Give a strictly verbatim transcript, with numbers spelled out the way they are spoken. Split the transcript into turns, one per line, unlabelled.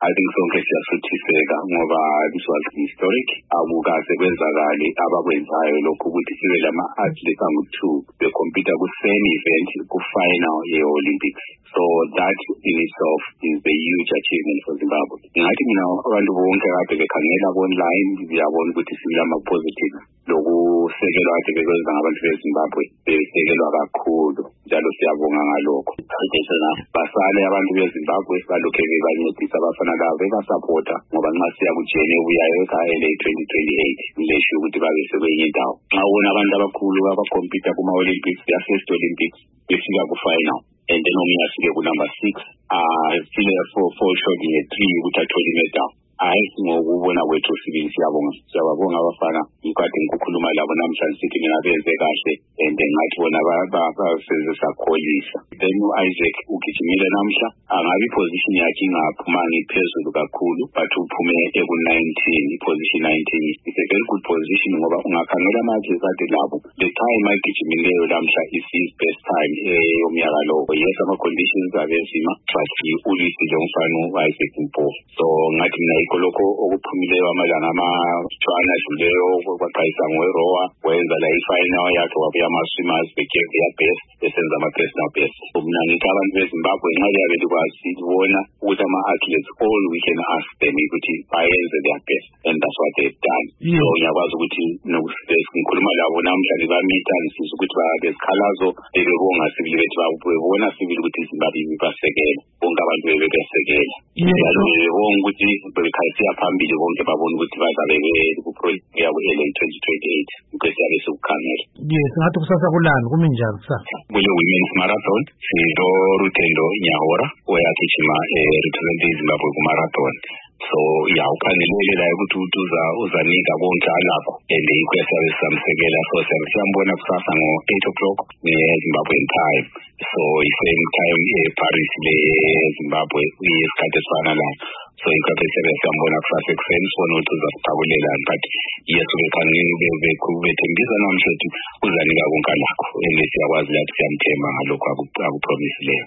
I think sonke siyasuthiseka ngoba this was historic. Akukaze kwenzakali abakwenzayo lokho ukuthi sibe lama-athletes angu-two becompete ku-same event ku-final ye-Olympics. So that in itself is a huge achievement for Zimbabwe. Ngathi mina abantu bonke kade bekhangela online ngiyabona ukuthi sinama-positive. Lokusekelwa kade bekwenza ngabantu beZimbabwe besekelwa kakhulu. Njalo siyabonga ngalokho. Basale abantu beZimbabwe balokhe bebancedisa abafana labo bebasupporta ngoba nxa siya kujene ubuyayo ekhaya twenty twenty-eight ngisho ukuthi babe sekwenye indawo. Nxa ubona abantu abakhulu abacompete kuma-Olympics, their first Olympics, befika ku-final. And then omnye afike ku-number six, uh, still for fall short in a three ukuthi athole imedal. Hayi ngokubona kwethu sibili siyabonga siyababonga abafana ngikade ngikukhuluma labo namhlanje sithi mina benze kahle and ngathi bona basebenzisa kholisa. Then uIsaac ugijimile namhla angabi position yakhe ingaphuma ngiphezulu kakhulu but uphume eku-nineteen, position nineteen. It's a very good position ngoba ungakhangela manje kade labo the time agijimileyo namhla is his best time eyomnyaka lo. Yes, ama conditions abezima but ulwisile umfana uIsaac Mpo. So ngathi mina lokho okuphumileyo amalanga ama-twana adluleyo kwaqayisa ngowerowa wenza la i-final yakhe wabuya ama-swimmers begave their best besenza ama-personal best. Mina ngithi abantu beZimbabwe nxa liyabe likwazi ukubona ukuthi ama-athletes all we can ask them ukuthi bayenze their best and that's what they've done. So ngiyakwazi ukuthi ngikhuluma labo namhla ngibamita ngisiza ukuthi bezikhalazo bebebonga sibili bethi babona sibili ukuthi Zimbabwe ibasekela bonke abantu bebebesekela. Njalo bebonga ukuthi siya phambili bonke babona ukuthi bazabe ku-project yabo ele twenty twenty-eight kwesiyabe sikukhangela.
Yes, ngathi kusasa kulani kumi njani kusasa?
Kule women's marathon sito Rutendo Nyahora oyagijima represent Zimbabwe ku-marathon. So ya ukhangelele la ukuthi uza uzanika konke alapho and ikwesiyabe samsekela so siyambona kusasa ngo-eight o'clock ne-Zimbabwean time. So i-same time e-Paris le-Zimbabwe iyesikhathi esifana la. So ikhathi siyambona kusasa ekuseni sibona ukuthi uzasithabulelani but yes bekhangeni bethembisa namhla ukuthi uzanika konke alakho and siyakwazi lathi siyamthemba ngalokho akupromisileyo.